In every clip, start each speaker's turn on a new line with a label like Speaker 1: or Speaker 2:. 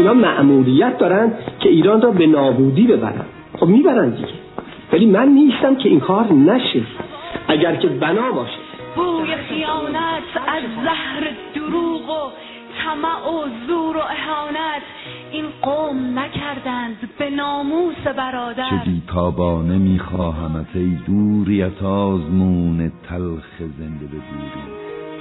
Speaker 1: اینا مأموریت دارن که ایران را به نابودی ببرن. خب میبرن دیگه، ولی من نیستم که این کار نشه. اگر که بنا باشه
Speaker 2: بوی خیانت از زهر دروغ و طمع و زور و اهانت این قوم نکردند به ناموس برادر.
Speaker 3: چه بیتابانه میخواهمت ای دوریت آزمون تلخ زنده به دوری.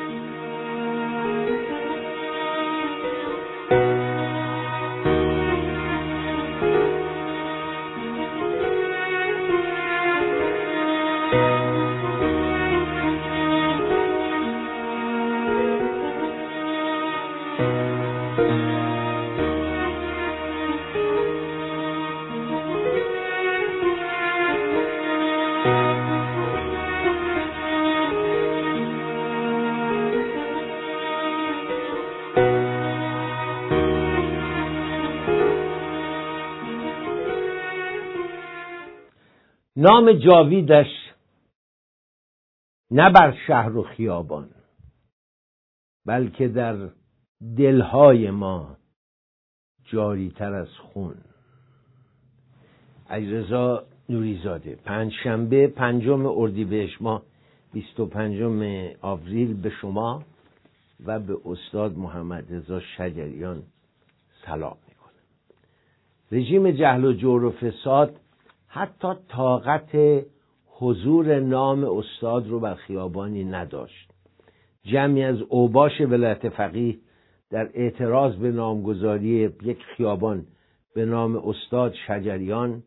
Speaker 4: نام جاویدش نه بر شهر و خیابان بلکه در دلهای ما جاری تر از خون. علیرضا نوریزاده. پنجشنبه 5 اردیبهشت ماه 25 آوریل به شما و به استاد محمد رضا شجریان سلام میکنم. رژیم جهل و جور و فساد حتی طاقت حضور نام استاد رو بر خیابانی نداشت. جمعی از اوباش ولایت فقیه در اعتراض به نامگذاری یک خیابان به نام استاد شجریان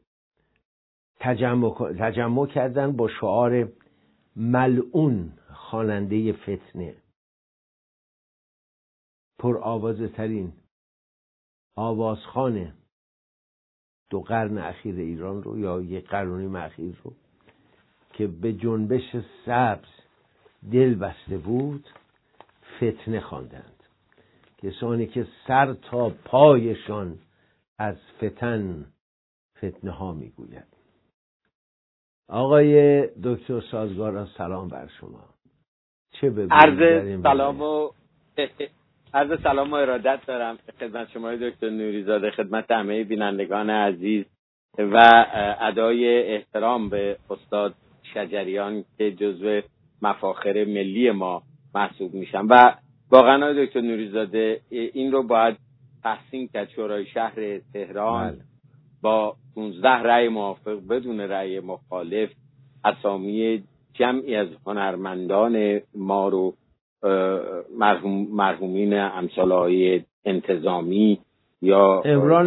Speaker 4: تجمع کردند با شعار ملعون خواننده فتنه. پر آوازه ترین آوازخوان 2 قرن اخیر ایران رو یا 1 قرن و نیم اخیر رو که به جنبش سبز دل بسته بود فتنه خواندند. کسانی که سر تا پایشان از فتنه ها میگوید. آقای دکتر سازگارا سلام بر شما. چه بگویم؟
Speaker 5: عرض سلام و ارادت دارم خدمت شما دکتر نوریزاده، خدمت همه بینندگان عزیز و ادای احترام به استاد شجریان که جزو مفاخر ملی ما محسوب میشن. و واقعا دکتر نوریزاده این رو باید تحسین کرد. شورای شهر تهران با 15 رأی موافق بدون رأی مخالف اسامی جمعی از هنرمندان ما رو مرحومین امثال آقای انتظامی یا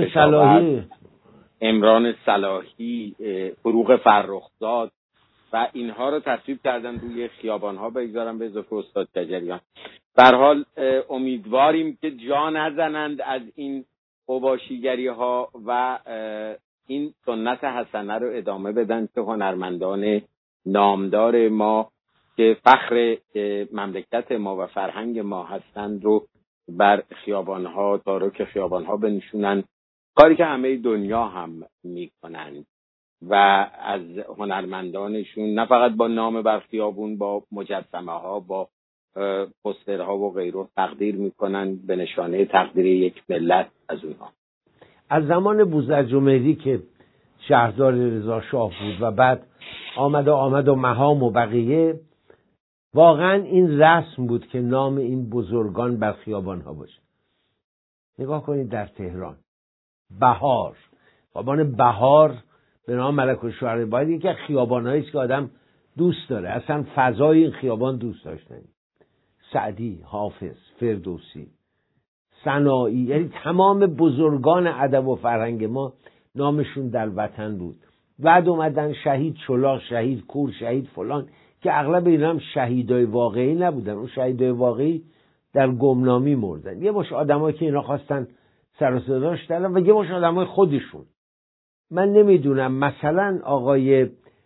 Speaker 5: امران صلاحی، فروغ فرخزاد و اینها رو تصویب کردن روی خیابان‌ها بگذارن به اضافه استاد شجریان. به هر حال امیدواریم که جا نزنند از این اوباشیگری‌ها و این سنت حسنه رو ادامه بدن که هنرمندان نامدار ما که فخر مملکت ما و فرهنگ ما هستند رو بر خیابان‌ها تارک خیابان‌ها بنشونن، کاری که همه دنیا هم میکنند و از هنرمندانشون نه فقط با نام بر خیابون، با مجسمه ها، با پوسترها و غیره تقدیر میکنن به نشانه تقدیر یک ملت از اونها.
Speaker 4: از زمان بوزرجمهری که شهردار رضا شاه بود و بعد آمد و مهام و بقیه، واقعا این رسم بود که نام این بزرگان بر خیابان ها باشه. نگاه کنید در تهران بهار، خیابان بهار به نام ملک الشعرا باید یکی از خیابان‌هایی است که آدم دوست داره، اصلا فضای این خیابان دوست داشتنی. سعدی، حافظ، فردوسی، سنایی، یعنی تمام بزرگان ادب و فرهنگ ما نامشون در وطن بود. بعد اومدن شهید چلاق، شهید کور، شهید فلان که اغلب اینا هم شهیدای واقعی نبودن. اون شهیدای واقعی در گمنامی مردن. یه مش آدمایی که اینا خواستن سر و صداش دادن و یه مش آدمای خودشون. من نمیدونم مثلا آقای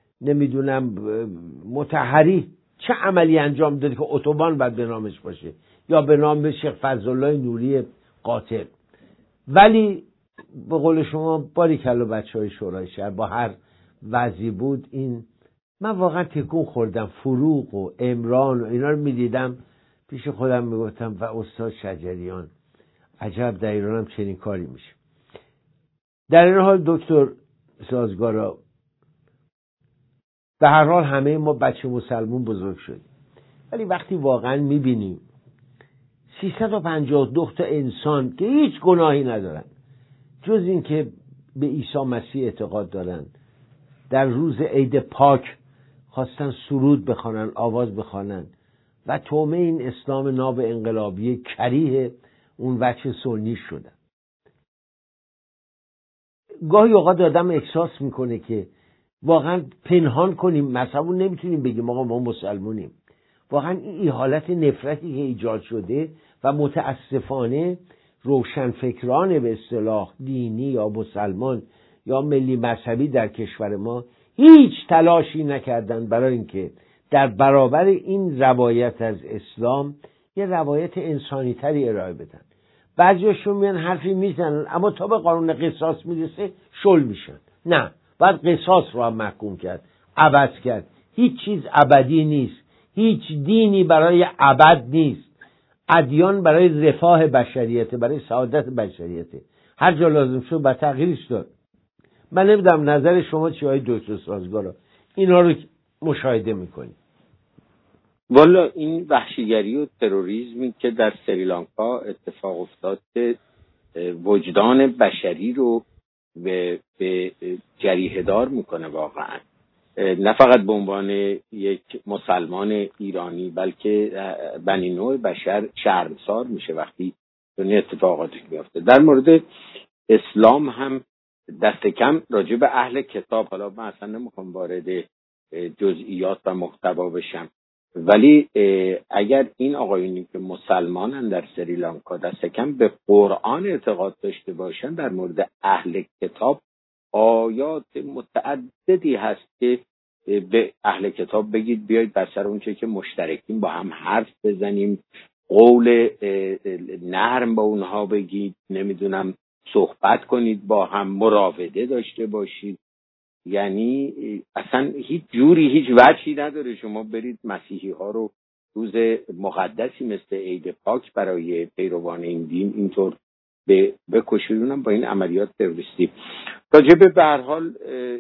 Speaker 4: مطهری چه عملی انجام داده که اتوبان باید به نامش باشه یا به نام شیخ فضلالله نوری قاتل. ولی به قول شما باریکلا بچهای شورای شهر با هر وضعی بود، این من واقعا تکون خوردم. فروغ و عمران و اینا رو میدیدم پیش خودم میگفتم و استاد شجریان عجب در ایران هم چنین کاری میشه. در این حال دکتر سازگارا، به هر حال همه ما بچه مسلمون بزرگ شدیم، ولی وقتی واقعا میبینیم 352 تا انسان که هیچ گناهی ندارن جز این که به عیسی مسیح اعتقاد دارن، در روز عید پاک خواستن سرود بخوانن، آواز بخوانن و تومه این اسلام ناب انقلابی کریه اون وجه سنی شدن. گاهی اوقات آدم احساس میکنه که واقعا پنهان کنیم مذهبون، نمیتونیم بگیم آقا ما مسلمونیم. واقعا این حالت نفرتی که ایجاد شده و متاسفانه روشنفکران به اصطلاح دینی یا مسلمان یا ملی مذهبی در کشور ما هیچ تلاشی نکردن برای اینکه در برابر این روایت از اسلام یه روایت انسانی تری ارائه بدن. بعضیاشون میان حرفی میزنن اما تا به قانون قصاص میرسه شل میشن. نه، باید قصاص رو هم محکوم کرد، عوض کرد. هیچ چیز ابدی نیست، هیچ دینی برای ابد نیست. ادیان برای رفاه بشریته، برای سعادت بشریته. هر جا لازم شد با تغییرش داد. من نمیدونم نظر شما چیه های دکتر سازگارا، اینا رو مشاهده میکنید؟
Speaker 5: والا این وحشیگری و تروریسمی که در سریلانکا اتفاق افتاد وجدان بشری رو به جریحه دار میکنه واقعا. نه فقط به عنوان یک مسلمان ایرانی بلکه بنی نوع بشر شرمسار میشه وقتی این اتفاقاتی میفته. در مورد اسلام هم دست کم راجع به اهل کتاب، حالا من اصلا نمیخوام وارد جزئیات و محتوا بشم، ولی اگر این آقایونی که مسلمانن در سریلانکا دست کم به قرآن اعتقاد داشته باشن، در مورد اهل کتاب آیات متعددی هست که به اهل کتاب بگید بیایید بر سر اونچه که مشترکیم با هم حرف بزنیم، قول نرم با اونها بگید، نمیدونم صحبت کنید با هم، مراوده داشته باشید. یعنی اصلا هیچ جوری هیچ وجهی نداره شما برید مسیحی ها رو روز مقدسی مثل عید پاک برای پیروان این دین اینطور بکشیدونم با این عملیات تروریستی. راجب به هر حال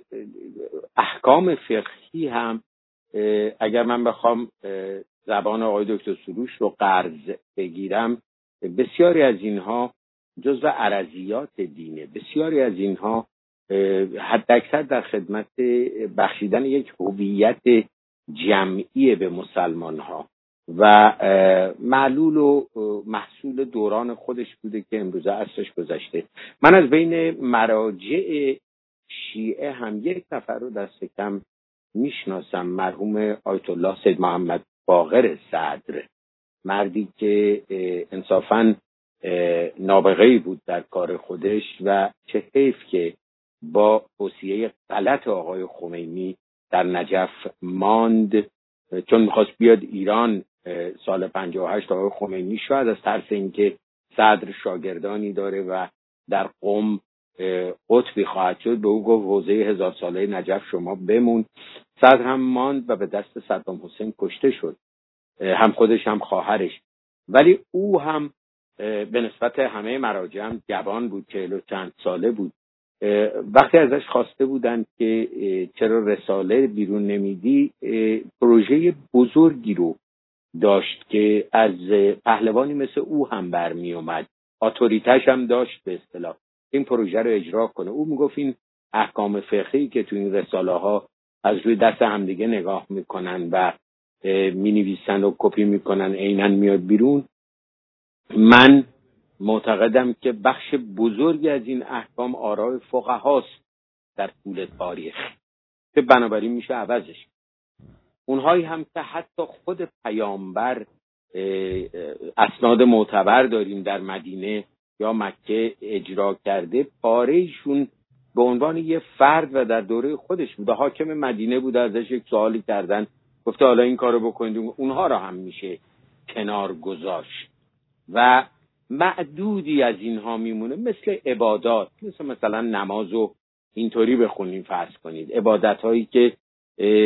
Speaker 5: احکام فقهی هم اگر من بخوام زبان آقای دکتر سروش رو قرض بگیرم، بسیاری از اینها جزو عرضیات دینه، بسیاری از اینها حداکثر در خدمت بخشیدن یک هویت جمعی به مسلمان ها و معلول و محصول دوران خودش بوده که امروزه عصرش گذشته. من از بین مراجع شیعه هم یک نفر رو دست کم میشناسم، مرحوم آیت الله سید محمد باقر صدر، مردی که انصافاً نابغه‌ای بود در کار خودش و چه حیف که با توصیه غلط آقای خمینی در نجف ماند، چون میخواست بیاد ایران سال 58 آقای خمینی شاید از ترس اینکه صدر شاگردانی داره و در قم قطبی خواهد شد به او گفت حوزه 1000 ساله نجف شما بمون. صدر هم ماند و به دست صدام حسین کشته شد، هم خودش هم خواهرش. ولی او هم به نسبت همه مراجع هم جوان بود، 40 و چند ساله بود. وقتی ازش خواسته بودن که چرا رساله بیرون نمیدی، پروژه بزرگی رو داشت که از پهلوانی مثل او هم برمی اومد، اتوریتش هم داشت به اصطلاح این پروژه رو اجرا کنه. او میگفت این احکام فقهی که تو این رساله ها از روی دست همدیگه نگاه میکنن و مینویسن و کپی میکنن عیناً میاد بیرون، من معتقدم که بخش بزرگی از این احکام آراء فقهاست در طول تاریخ که بنابراین میشه عوضش. اونهایی هم که حتی خود پیامبر اسناد معتبر داریم در مدینه یا مکه اجرا کرده، پاره‌ایشون به عنوان یه فرد و در دوره خودش بوده. حاکم مدینه بوده، ازش یک سوالی کردن گفته حالا این کارو بکنید، اونها را هم میشه کنار گذاشت. و معدودی از اینها میمونه مثل عبادات، مثلا نمازو اینطوری بخونیم فرض کنید، عبادت هایی که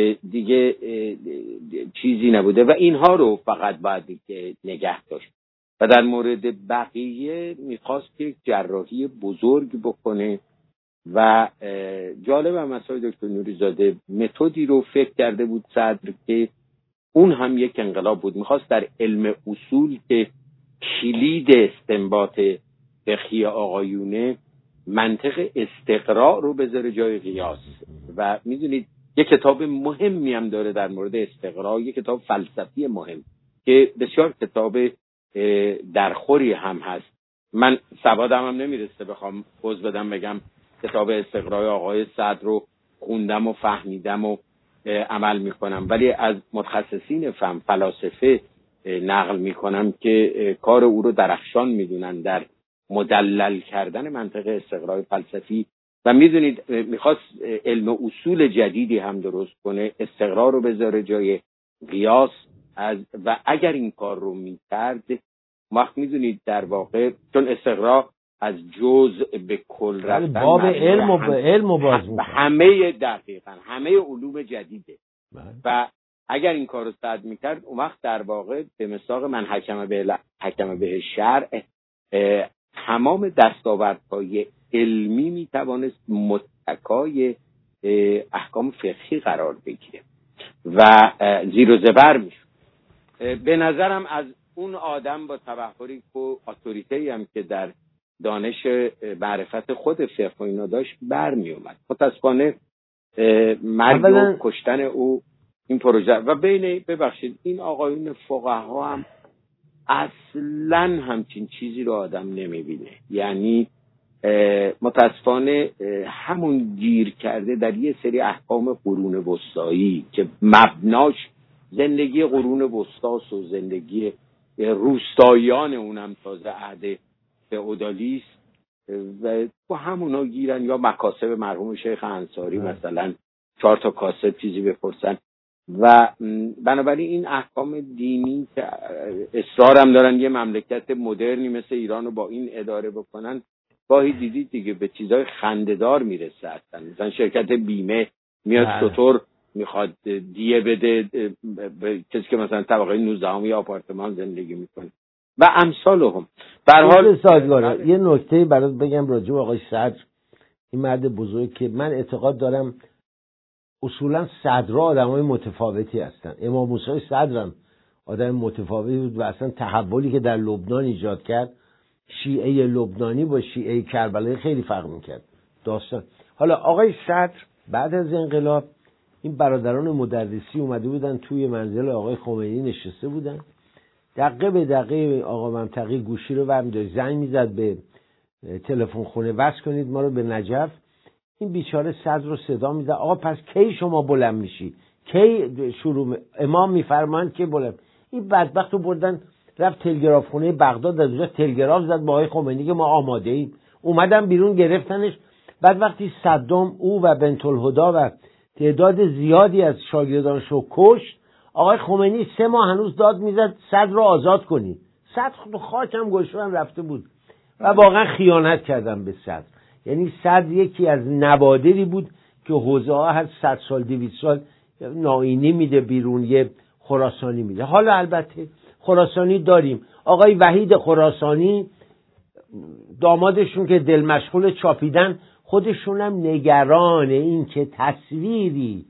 Speaker 5: دیگه چیزی نبوده و اینها رو فقط باید نگه داشت. و در مورد بقیه میخواست که جراحی بزرگ بکنه و جالب هم مسائل دکتر نوری‌زاده متدی رو فکر کرده بود صدر که اون هم یک انقلاب بود. میخواست در علم اصول که کلید استنباط فقهی آقایونه منطق استقراء رو بذاره جای قیاس. و میدونید یک کتاب مهمی هم داره در مورد استقراء، یک کتاب فلسفی مهم که بسیار کتاب درخوری هم هست. من سوادم هم نمیرسه بخوام پوز بدم بگم کتاب استقراء آقای صدر رو خوندم و فهمیدم و عمل میکنم، ولی از متخصصین فلاسفه نقل میکنم که کار او رو درخشان میدونن در مدلل کردن منطق استقراء فلسفی. و میدونید میخواست علم اصول جدیدی هم درست کنه، استقراء رو بذاره جای قیاس. و اگر این کار رو میکرد وقت میدونید در واقع چون استقراء از جزء به کل رفتن
Speaker 4: باب علم و باز میکنه،
Speaker 5: همه دقیقاً همه علوم جدیده. و اگر این کار رو صد میکرد اون وقت در واقع به مساق من حکم به شرع تمام دستاوردهای علمی میتوانست متکای احکام فقهی قرار بگیره و زیر و زبر میشد. به نظرم از اون آدم با تبحری و اتوریته‌ای هم که در دانش معرفت خود فقه و اینا داشت برمی اومد. متاسفانه مرگ و کشتن او این پروژه و ببخشید این آقایون فقها هم اصلا همچین چیزی رو آدم نمیبینه. یعنی متاسفانه همون گیر کرده در یه سری احکام قرون وسطایی که مبناش زندگی قرون وسطاست و زندگی روستاییان اونم تازه عهد فئودالیست و با همونا گیرن. یا مکاسب مرحوم شیخ انصاری مثلا 4 تا کاسب چیزی بپرسن. و بنابراین این احکام دینی که اصرارم دارن یه مملکت مدرنی مثل ایران رو با این اداره بکنن، گاهی دیدید دیگه به چیزای خنده‌دار میرسه. مثلا شرکت بیمه میاد چطور میخواد دیه بده به کسی که مثلا طبقه 19 یا آپارتمان زندگی میکنه و امثالهم. به هر حال
Speaker 4: سازگاره. یه نکته برات بگم راجع به آقای صدر، این مرد بزرگ که من اعتقاد دارم اصولا صدرها آدمای متفاوتی هستن. امام موسی صدرم آدم متفاوتی بود و اصلا تحولی که در لبنان ایجاد کرد، شیعه لبنانی با شیعه کربلایی خیلی فرق میکرد داستان. حالا آقای صدر بعد از انقلاب این برادران مدرسی اومده بودن توی منزل آقای خمینی نشسته بودن، دقیقه به دقیقه آقا منطقی گوشی رو برمی‌داشت زنگ میزد به تلفن خونه وصل کنید ما رو به نجف. این بیچاره صدر رو صدا میزد آقا پس کی شما بلند میشی، کی شروع امام میفرمایند که بلند. این بدبخت رو بردن رفت تلگراف خونه بغداد، از اونجا تلگراف زد با آقای خمینی که ما آماده ایم. اومدن بیرون گرفتنش. بعد وقتی صدام او و بنت الهدا و تعداد زیادی از شاگردانش رو کشت، آقای خمینی 3 ماه هنوز داد میزد صدر رو آزاد کنید. صدر تو خاکم گوشوان رفته بود و واقعا خیانت کردم به صدر. یعنی صدر یکی از نوادری بود که حوزه ها هر 100 سال 200 سال ناینی میده بیرون، یه خراسانی میده. حالا البته خراسانی داریم. آقای وحید خراسانی دامادشون که دل مشغول چاپیدن، خودشون هم نگران این که تصویری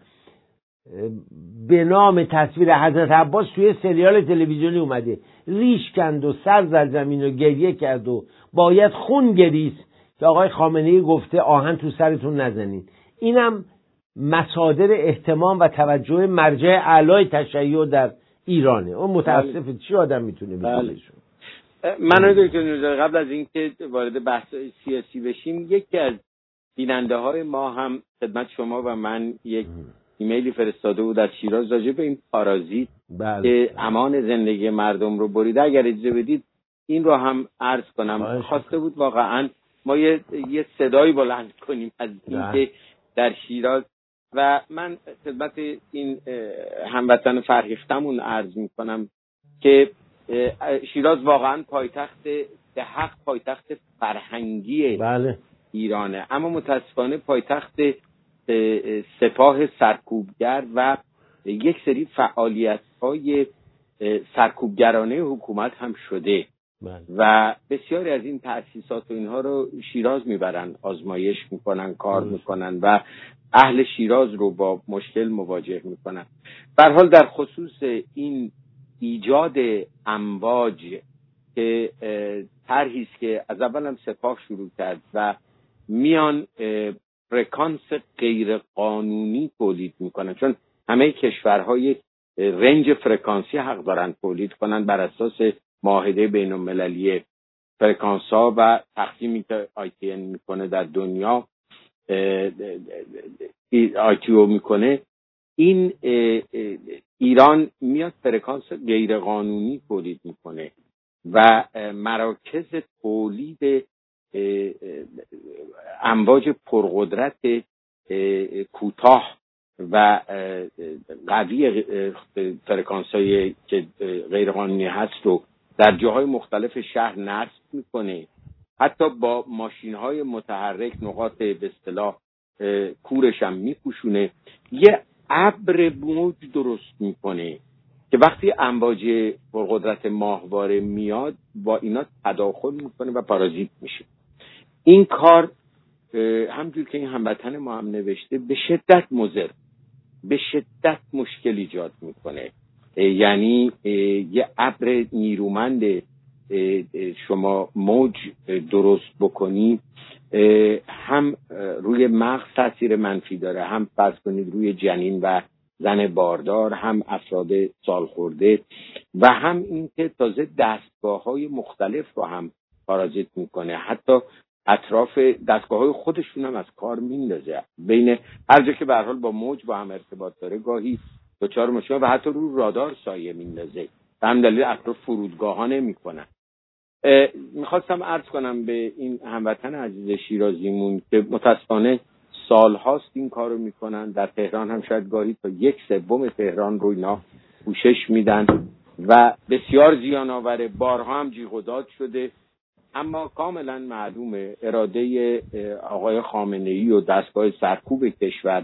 Speaker 4: به نام تصویر حضرت عباس توی سریال تلویزیونی اومده، ریش کند و سر زد زمین و گریه کرد و باید خون گریست که آقای خامنه‌ای گفته آهن تو سرتون نزنین. اینم مصادر اهتمام و توجه مرجع اعلای تشیع در ایرانه. اون متاسفه چی آدم میتونه بگیرشون.
Speaker 5: من دکتر قبل از اینکه وارد بحث سیاسی بشیم، یکی از بیننده های ما هم خدمت شما و من یک ایمیلی فرستاده بود از شیراز راجع به این پارازیت که امان زندگی مردم رو بریده. اگر اجازه بدید این رو هم عرض کنم. خواسته بود واقعا ما یه صدایی بلند کنیم از اینکه در شیراز، و من خدمت این هموطن فرهیختمون عرض میکنم که شیراز واقعا پایتخت به حق پایتخت فرهنگی ایرانه، اما متاسفانه پایتخت سپاه سرکوبگر و یک سری فعالیت‌های سرکوبگرانه حکومت هم شده. و بسیاری از این تأسیسات و اینها رو شیراز میبرن، آزمایش میکنن، کار میکنن و اهل شیراز رو با مشکل مواجه میکنن. به هر حال در خصوص این ایجاد امواج که طرحی است که از اول هم سپاه شروع کرد و میان فرکانس غیر قانونی تولید میکنن، چون همه کشورها یک رنج فرکانسی حق دارن تولید کنن بر اساس معاهده بین المللی فرکانس ها و تقسیمی که ITN میکنه در دنیا، ITO میکنه. این ایران میاد فرکانس غیر قانونی تولید میکنه و مراکز تولید امواج پرقدرت کوتاه و قوی فرکانس‌های که غیر قانونی هست رو در جاهای مختلف شهر نصب میکنه، حتی با ماشین‌های متحرک نقاط به اصطلاح کورش هم میپوشونه، یه ابر موج درست میکنه که وقتی امواج پرقدرت ماهواره میاد با اینا تداخل میکنه و پارازیت میشه. این کار همجور که این هموطن ما هم نوشته به شدت مضر، به شدت مشکل ایجاد میکنه. یعنی یه ابر نیرومند شما موج درست بکنی هم روی مغز تاثیر منفی داره، هم فرض کنید روی جنین و زن باردار، هم افراد سالخورده و هم این که تازه دستگاه‌های مختلف رو هم پارازیت میکنه، حتی اطراف دستگاه‌های خودشون هم از کار میندازه. بین هر جا که به هر حال با موج با هم ارتباط داره گاهی دچار مشکل و حتی رو رادار سایه میندازه. به همین دلیل اطراف فرودگاه‌ها نمی‌کنن. میخواستم عرض کنم به این هموطن عزیز شیرازیمون که متاسفانه سال‌هاست این کارو میکنن. در تهران هم شاید گاهی تا 1/3 تهران رو اینا پوشش میدن و بسیار زیان آوره، بارها هم جیغ و داد شده، اما کاملا معلومه اراده آقای خامنه‌ای و دستگاه سرکوب کشور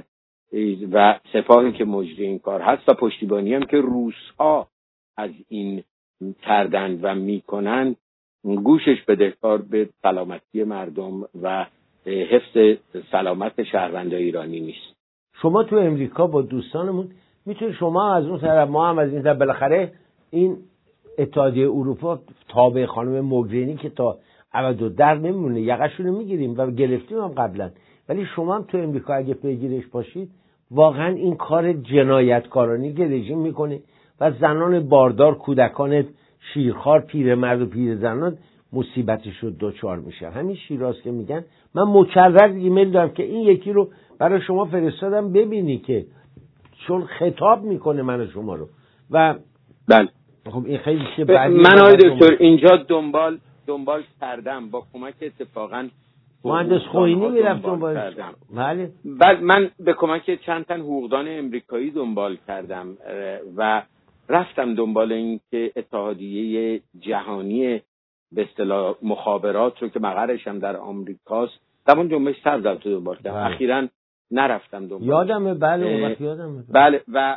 Speaker 5: و سپاهی که مجری این کار هست و پشتیبانی هم که روس‌ها از این کردن و میکنن، گوشش بدهکار به سلامتی مردم و حفظ سلامت شهروندان ایرانی نیست.
Speaker 4: شما تو امریکا با دوستانمون میتونید، شما از اون طرف ما هم از این طرف، بالاخره این اتحادیه اروپا تابع خانم موگرینی که تا ابد در نمیمونه، یقشونو میگیریم و گرفتیم هم قبلا، ولی شما هم تو امریکا اگه پیگیرش باشید واقعا این کار جنایتکارانه که رژیم میکنه و زنان باردار، کودکان شیرخوار، پیرمرد و پیرزنان مصیبتش رو دوچار میشه. همین شیراز که میگن، من مکرر ایمیل دارم که این یکی رو برای شما فرستادم ببینی که چون خطاب میکنه من و شما رو و
Speaker 5: بله
Speaker 4: خب این خیلی چه
Speaker 5: من آقای دکتر اینجا دنبال کردم با کمک اتفاقا
Speaker 4: مهندس خوینی میرفتم بله.
Speaker 5: بعد من به کمک چند تن حقوقدان امریکایی دنبال کردم و رفتم دنبال این که اتحادیه جهانی به اصطلاح مخابرات رو که مقرش هم در آمریکاست، تمام جنبش سر زد تو دنبال کردم. اخیراً نرفتم دنبال.
Speaker 4: یادمه بله یادمه.
Speaker 5: بله و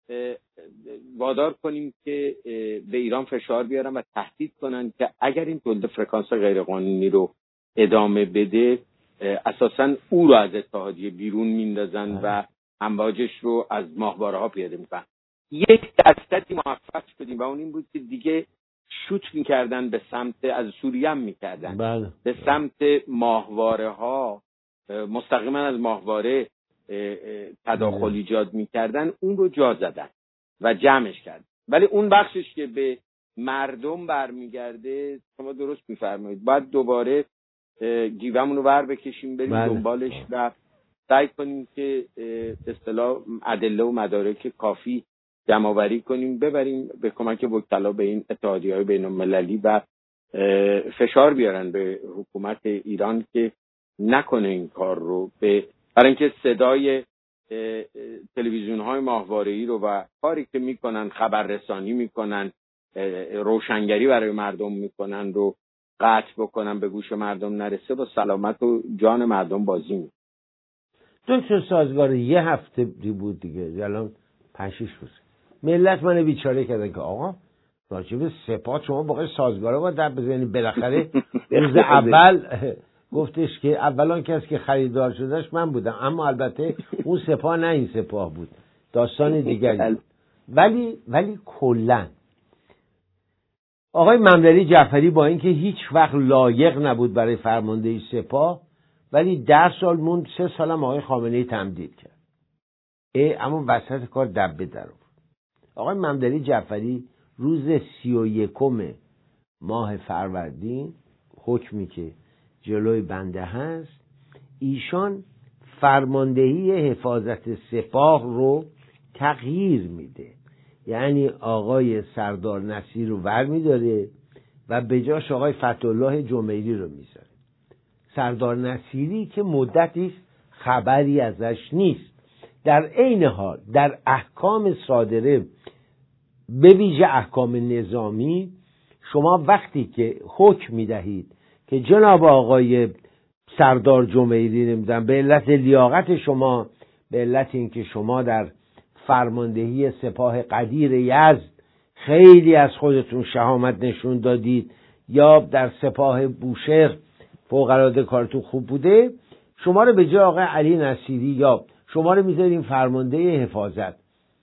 Speaker 5: وادار کنیم که به ایران فشار بیارن و تهدید کنن که اگر این تولید فرکانس غیرقانونی رو ادامه بده اساساً او رو از اتحادیه بیرون میندازن و امواجش رو از ماهواره‌ها پیاده میکنن. یک دستی موفق شدیم و اون این بود که دیگه شوت میکردن به سمت، از سوریه هم میکردن
Speaker 4: بله.
Speaker 5: به سمت ماهواره‌ها، مستقیما از ماهواره تداخل ایجاد میکردن، اون رو جا زدن و جمعش کردن. ولی اون بخشش که به مردم برمیگرده، شما درست میفرمایید، باید دوباره گیومون رو ور بکشیم بریم دنبالش و سعی کنیم که به اصطلاح ادله و مدارک کافی جمع‌آوری کنیم، ببریم به کمک وکلا به این اتحادیه‌های بین‌المللی و فشار بیارن به حکومت ایران که نکنه این کار رو، برای اینکه صدای تلویزیون‌های ماهواره‌ای رو و کاری که میکنن، خبررسانی میکنن، روشنگری برای مردم میکنن رو قطع بکنن، به گوش مردم نرسه، با سلامت و جان مردم بازی میکنن.
Speaker 4: دکتر سازگار یه هفته بود دیگه، الان 5-6 روز ملت من بیچاره کردن که آقا راجب سپاه شما باقی سازگاره باید در بزنید. بالاخره روز اول گفتش که اولان کسی که خریدار شدش من بودم، اما البته اون سپاه نه این سپاه بود، داستان دیگری. ولی کلاً آقای ممدلی جعفری با اینکه هیچ وقت لایق نبود برای فرماندهی سپاه، ولی 10 سال موند، 3 سالم آقای خامنه‌ای تمدید کرد. اما وسط کار دبه در آورد. آقای ممدلی جعفری روز 31 ماه فروردین، حکمی که جلوی بنده هست، ایشان فرماندهی حفاظت سپاه رو تغییر میده. یعنی آقای سردار نصیر رو برمی‌داره و به جاش آقای فتح‌الله جمیری رو میذاره. سردار نصیری که مدتی خبری ازش نیست. در عین حال در احکام صادره، به ویژه احکام نظامی، شما وقتی که حکم میدهید که جناب آقای سردار جمیری نمیدونم به علت لیاقت شما، به علت اینکه شما در فرماندهی سپاه قدیر یزد خیلی از خودتون شهامت نشون دادید، یا در سپاه بوشهر فوق‌العاده کارتون خوب بوده، شما رو به جای آقای علی نصیری یا شما رو میذاریم فرمانده حفاظت.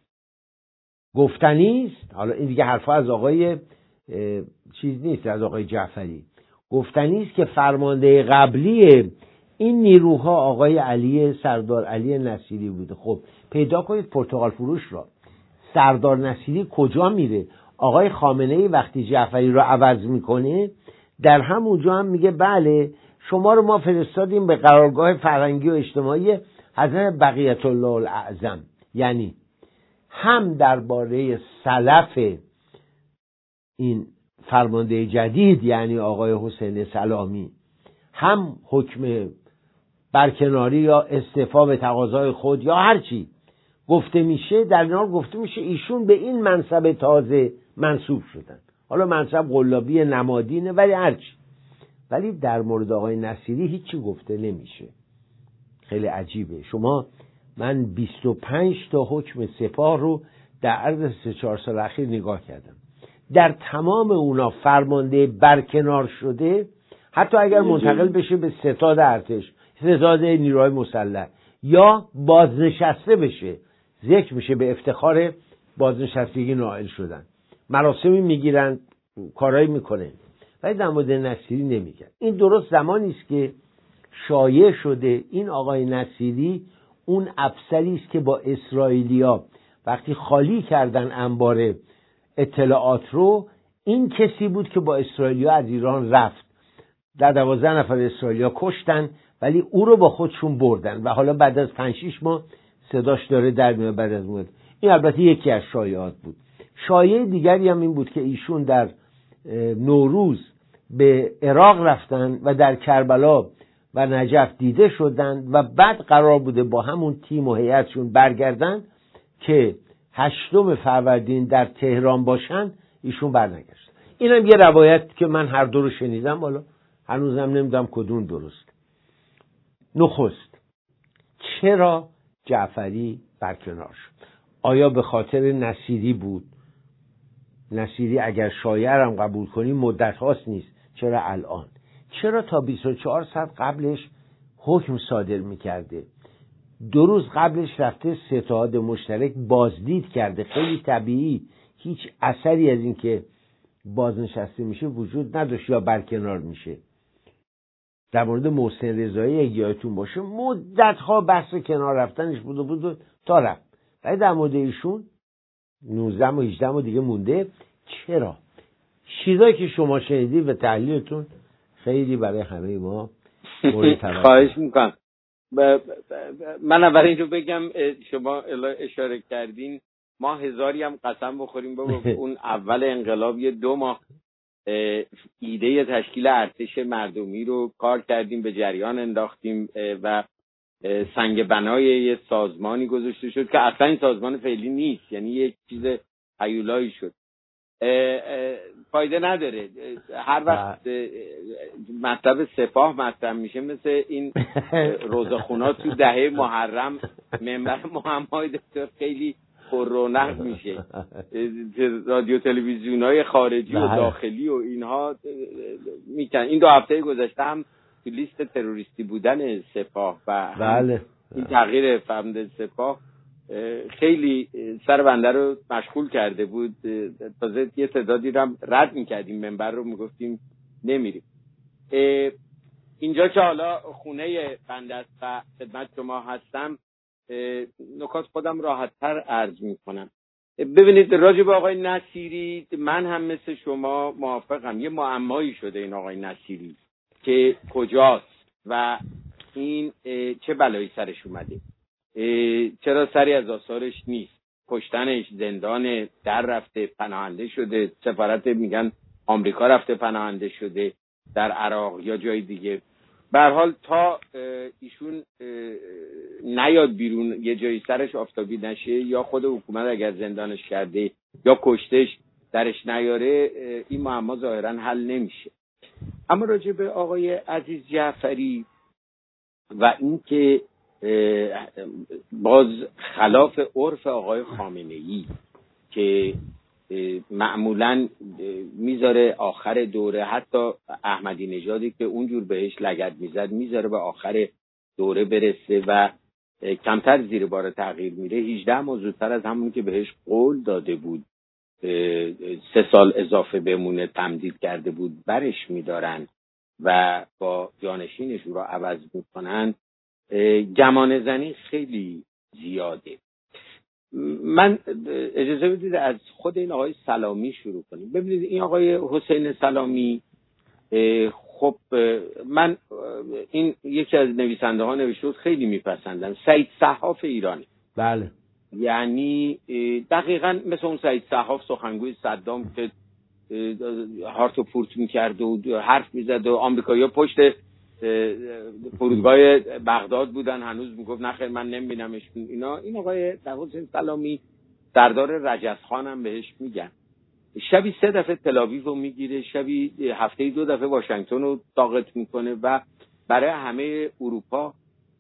Speaker 4: گفتنی است، حالا این دیگه حرفا از آقای چیز نیست، از آقای جعفری، گفتنی است که فرمانده قبلی این نیروها آقای علی سردار علی نصیری بوده. خب پیدا کنید پرتغال فروش را. سردار نصیری کجا میره؟ آقای خامنه‌ای وقتی جعفری رو عوض میکنه، در همونجا هم میگه بله شما رو ما فرستادیم به قرارگاه فرهنگی و اجتماعی حضرت بقیت الله الاعظم. یعنی هم درباره سلف این فرمانده جدید، یعنی آقای حسین سلامی، هم حکم برکناری یا استعفا به تقاضای خود یا هر چی گفته میشه، در نهایت گفته میشه ایشون به این منصب تازه منصوب شدن. حالا منصب قلابی نمادینه، ولی هر چی. ولی در مورد آقای نصیری هیچی گفته نمیشه. خیلی عجیبه. من 25 تا حکم سپاه رو در عرض 3-4 سال اخیر نگاه کردم. در تمام اونا فرمانده برکنار شده، حتی اگر منتقل بشه به ستاد ارتش، ستاد نیروهای مسلح، یا بازنشسته بشه، ذکر میشه به افتخار بازنشستگی نائل شدن، مراسمی میگیرن، کارایی میکنه، ولی در مورد نصیری نمیگن. این درست زمانی است که شایع شده این آقای نصیری اون افسری است که با اسرائیلیا وقتی خالی کردن انبار اطلاعات رو، این کسی بود که با اسرائیلیا از ایران رفت. در 12 نفر اسرائیلیا کشتن، ولی او رو با خودشون بردن و حالا بعد از 5-6 ماه صداش داره در میاد بعد از مورد. این البته یکی از شایعات بود. شایعه دیگری هم این بود که ایشون در نوروز به عراق رفتن و در کربلا و نجف دیده شدن و بعد قرار بوده با همون تیم و هیئتشون برگردن که 8 فروردین در تهران باشن، ایشون برنگشت. اینم یه روایت که من هر دو رو شنیدم، حالا هنوزم نمیدونم کدوم درست. نخست چرا جعفری برکنار شد؟ آیا به خاطر نصیری بود؟ نصیری اگر شایعه هم قبول کنیم مدت هاست نیست، چرا الان؟ چرا تا 24 ساعت قبلش حکم صادر میکرده؟ 2 روز قبلش رفته ستاد مشترک بازدید کرده. خیلی طبیعی، هیچ اثری از این که بازنشسته میشه وجود نداشت یا برکنار میشه. در مورد محسن رضایی اگه یادتون باشه مدت‌ها بحث کنار رفتنش بود تا رفت. ولی در مورد ایشون 19 و 18 و دیگه مونده. چرا؟ چیزایی که شما شنیدید و تحلیلتون خیلی برای همه ما مورد توجه.
Speaker 5: خواهش میکنم. من اول این رو بگم، شما اشاره کردین ما هزاری هم قسم بخوریم بابا اون اول انقلاب 2 ماه ایده تشکیل ارتش مردمی رو کار کردیم، به جریان انداختیم و سنگ بنای یه سازمانی گذاشته شد که اصلا این سازمان فعلی نیست، یعنی یک چیز هیولایی شد. فایده نداره. هر وقت مطلب سپاه مطرح میشه مثل این روزخونا تو دهه محرم منبر محمد دکتر خیلی پر رونق میشه. رادیو تلویزیون‌های خارجی و داخلی و اینها میکن. این 2 هفته گذشته هم تو لیست تروریستی بودن سپاه و
Speaker 4: بله
Speaker 5: این تغییر فرمانده سپاه خیلی سر بنده رو مشغول کرده بود. تازه یه تعدادی رو رد میکردیم، منبر رو میگفتیم نمیریم. اینجا که حالا خونه بنده است و خدمت شما هستم، نکات خودم راحت‌تر عرض میکنم. ببینید راجع به آقای نصیری من هم مثل شما موافقم. یه معمایی شده این آقای نصیری که کجاست و این چه بلایی سرش اومده، چرا سری از آثارش نیست، کشتنش، زندان در رفته، پناهنده شده، سفارت میگن آمریکا رفته پناهنده شده در عراق یا جای دیگه. به هر حال تا ایشون نیاد بیرون، یه جایی سرش آفتابی نشه، یا خود حکومت اگر زندانش کرده یا کشتش درش نیاره، این معما ظاهرا حل نمیشه. اما راجع به آقای عزیز جعفری و این که باز خلاف عرف آقای خامنه‌ای که معمولاً میذاره آخر دوره، حتی احمدی نژادی که اونجور بهش لگد میزد میذاره به آخر دوره برسه و کمتر زیر بار تغییر میره. 18 ماه زودتر از همون که بهش قول داده بود 3 سال اضافه بمونه تمدید کرده بود برش میدارن و با جانشینش رو عوض میکنن. گمان زنی خیلی زیاده. من اجازه بدید از خود این آقای سلامی شروع کنیم. ببینید این آقای حسین سلامی، خب من این یکی از نویسنده ها نوشته بود خیلی میپسندم، سعید صحاف ایرانی.
Speaker 4: بله،
Speaker 5: یعنی دقیقاً مثل اون سعید صحاف سخنگوی صدام که هارتو پورت میکرد و حرف میزد و آمریکایی‌ها پشت فرودگاه بغداد بودن، هنوز میگفت نخیر من نمیبینمش. اینا این آقای حسین سلامی سردار رجزخان هم بهش میگن. شبی 3 دفعه تل‌آویو رو میگیره، شبی هفته‌ای 2 دفعه واشنگتن رو ساقط میکنه و برای همه اروپا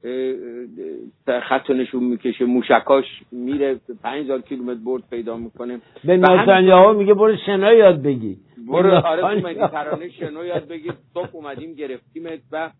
Speaker 5: خط نشون میکشه. موشکاش میره 5000 کیلومتر برد پیدا میکنه.
Speaker 4: به نتانیاهو میگه برو شنا یاد بگی،
Speaker 5: برو آره تو مدیترانه شنا یاد بگیر، صبح اومدیم گرفتیمت. و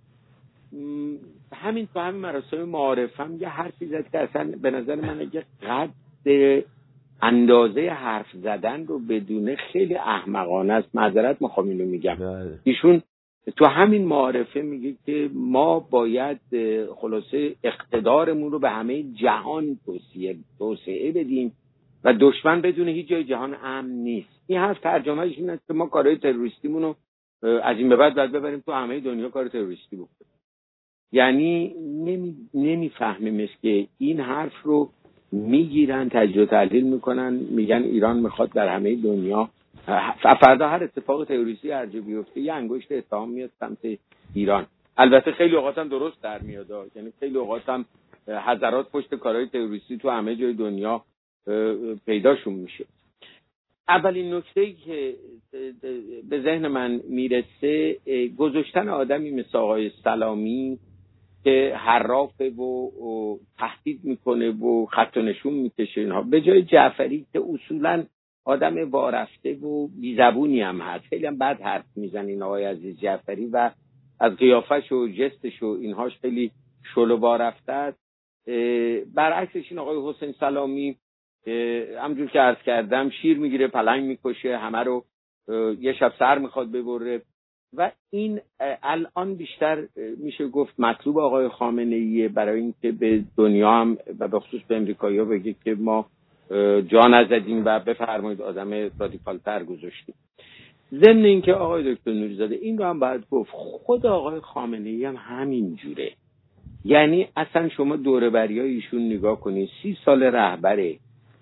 Speaker 5: همین تو همین مراسم معارف هم یه حرفی زد که اصلا به نظر من اگه قد اندازه حرف زدن رو بدونه خیلی احمقانه است. معذرت میخوام اینو میگم. ایشون تو همین معارفه میگه که ما باید خلاصه اقتدارمون رو به همه جهان توسعه بدیم و دشمن بدونه هیچ جای جهان امن نیست. این حرف ترجمهش این است که ما کارهای تروریستیمون رو از این به بعد باید ببریم تو همه دنیا کار تروریستی بکنیم. یعنی نمیفهمیمش که این حرف رو میگیرن تجزیه و تحلیل میکنن، میگن ایران میخواد در همه دنیا فردا هر اتفاق تروریستی هر جا بیفته یه انگشت اتهام میاد سمت ایران. البته خیلی اوقات هم درست در میاد، یعنی خیلی اوقات هم حضرات پشت کارهای تروریستی تو همه جای دنیا پیداشون میشه. اولین نکته‌ای که به ذهن من میرسه گذاشتن آدمی مثل آقای سلامی که حرافه و تهدید میکنه و خط و نشون میکشه اینها، به جای جعفری که اصولاً آدم وارفته و بیزبونی هم هست، خیلی هم بد حرف میزنه این آقای عزیز جعفری و از قیافش و جستش و اینهاش خیلی شل و وارفته است. برعکسش این آقای حسین سلامی همجور که عرض کردم شیر میگیره پلنگ میکشه، همه رو یه شب سر میخواد ببره و این الان بیشتر میشه گفت مطلوب آقای خامنه‌ای برای اینکه به دنیا هم و به خصوص به امریکایی‌ها بگه که ما جا نزدیم و بفرمایید آدم رادیکال‌تر گذاشتیم. ضمن اینکه آقای دکتر نوری‌زاده این رو هم باید گفت، خود آقای خامنه‌ای هم همین جوره. یعنی اصلا شما دوره بریای ایشون نگاه کنید، 30 سال رهبره،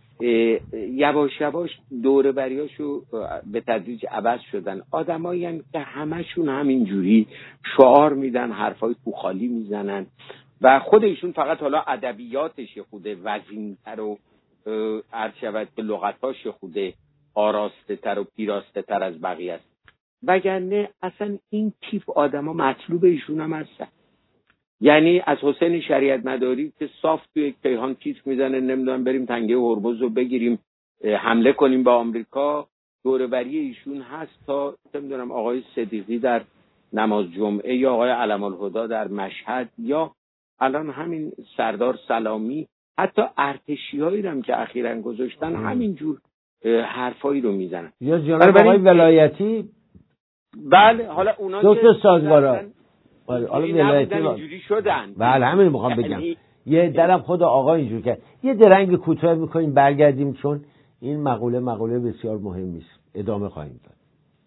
Speaker 5: یواش یواش دوره بریاشو به تدریج عوض شدن. آدمایی هم که همشون همین جوری شعار میدن، حرفای توخالی میزنن و خود ایشون فقط حالا ادبیاتش خوده وزین‌تر و عرض شود که لغتاش خوده آراسته تر و پیراسته تر از بقیه است. وگرنه اصلا این تیپ آدما مطلوب ایشون هم هستن. یعنی از حسین شریعت مداری که صاف توی کیهان تیتر میزنه نمیدونم بریم تنگه هرمز رو بگیریم حمله کنیم به آمریکا، دوربری ایشون هست تا نمیدونم آقای صدیقی در نماز جمعه یا آقای علم الهدی در مشهد یا الان همین سردار سلامی، حتی ارتشیایی هم که اخیراً گذاشتن همینجور حرفایی رو میزنن.
Speaker 4: یا جناب آقای ولایتی،
Speaker 5: بله حالا اونا
Speaker 4: دکتر سازگارا حالا
Speaker 5: ولایتی اینجوری شدن.
Speaker 4: بله همین میخوام بگم. یه درم خود آقا اینجوری کرد. یه درنگ کوتاه میکنیم برگردیم، چون این مقوله بسیار مهمی است. ادامه خواهیم داد.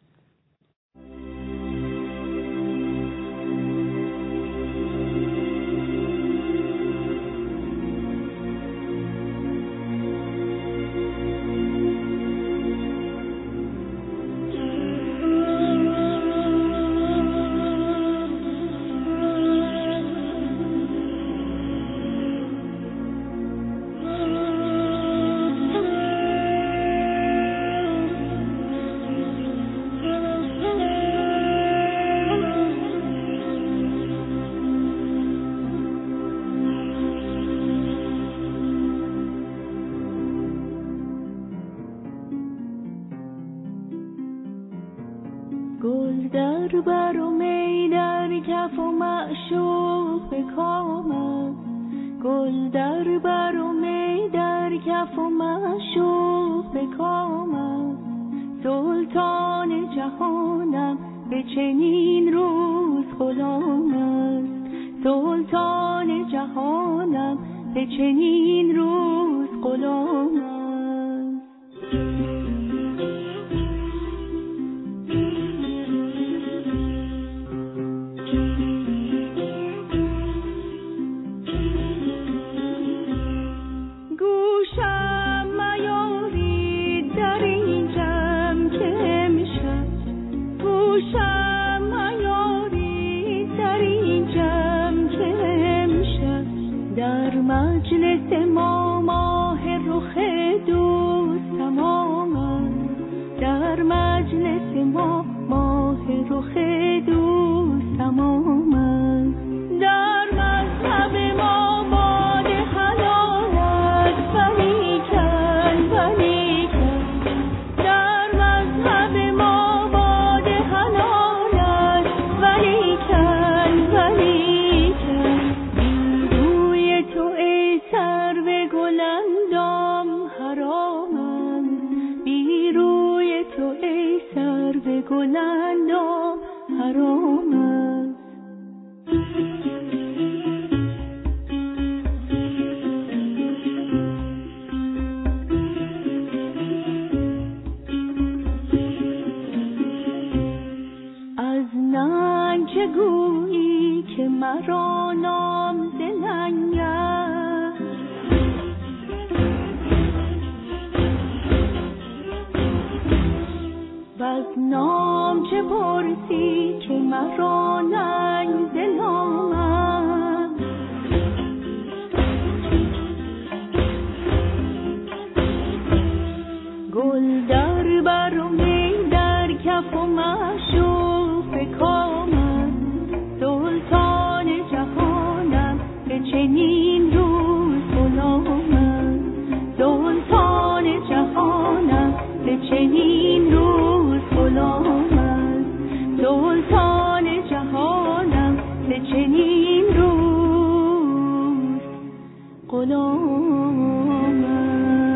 Speaker 6: گل در بر و می در کف و معشوق به کامم، گل در بر و می در کف و معشوق به کامم، سلطان جهانم به چنین روز غلام است، سلطان جهانم به چنین روز غلام است. مجلس ما ماه رخ دوست تمام است، در مجلس ما ماه رخ دوست تمام است، در مذهب ما باد حلال است ولیکن در مذهب ما باد حلال است ولیکن گلندام حرام است. از ننگ چه گویی که مرا نام ز ننگ است، وز نام چه پرسی که مرا ننگ ز نام است، گل در بر و می در کف و معشوق به کام است، سلطان جهانم به چنین روز غلام است، سلطان جهانم به چنین روز غلام است، سلطان جهانم به چنین روز غلام است.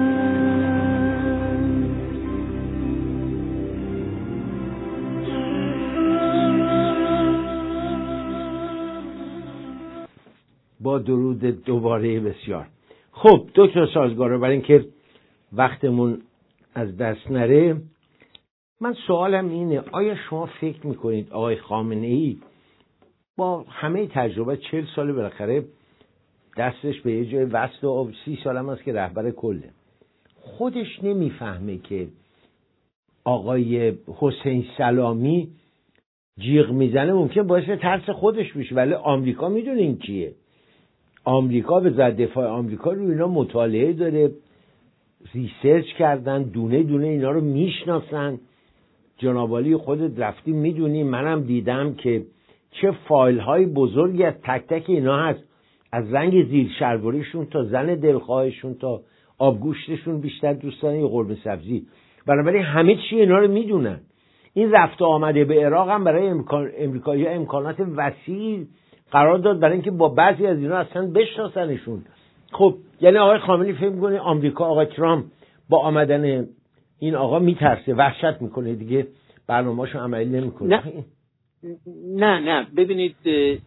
Speaker 4: با درود دوباره بسیار خب. دکتر سازگارا، برای اینکه وقتمون از دست نره، من سوالم اینه: آیا شما فکر میکنید آقای خامنه‌ای با همه تجربه 40 سال بالاخره دستش به یه جای وصل و 30 سال هم هست که رهبر کله، خودش نمیفهمه که آقای حسین سلامی جیغ میزنه ممکن باعث ترس خودش بشه، ولی آمریکا میدونه این کیه. آمریکا به ضد دفاع آمریکا رو اینا مطالعه داره، ریسرچ کردن، دونه دونه اینا رو میشناسن. جناب عالی خودت رفتی میدونی، منم دیدم که چه فایل های بزرگی از تک تک اینا هست، از رنگ زیر شلواریشون تا زن دلخواهشون تا آبگوشتشون بیشتر دوستان یه قرمه سبزی. بنابراین همه چی اینا رو میدونن. این رفت و آمده به عراق هم برای امریکایی‌ها امکانات وسیعی قرار داد برای اینکه با بعضی از اینا اصلا بشناسنشون. خب یعنی آقای خامنه‌ای فکر می‌کنه آمریکا، آقای ترامپ با آمدن این آقا میترسه، وحشت میکنه، دیگه برنامه‌اشو عملی نمیکنه.
Speaker 5: نه ببینید